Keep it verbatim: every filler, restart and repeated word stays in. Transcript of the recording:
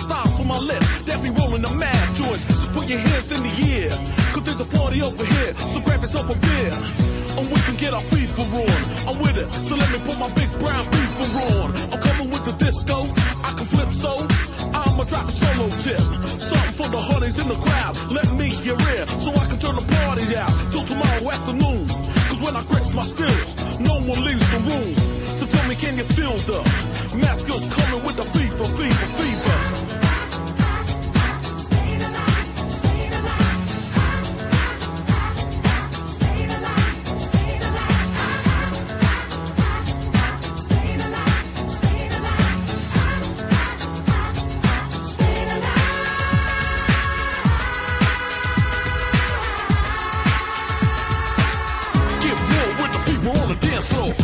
style for my lips that be rolling the mad joints. Just put your hands in the air, cause there's a party over here, so grab yourself a beer. And we can get our FIFA on. I'm with it, so let me put my big brown beaver on. I'm coming with the disco, I can flip so I'ma drop a solo tip. Something for the honeys in the crowd. Let me your ear, so I can turn the party out till tomorrow afternoon. Cause when I grips my stills, no one leaves the room. So tell me, can you feel the mask girls coming with the fever, fever, fever? On the dance floor.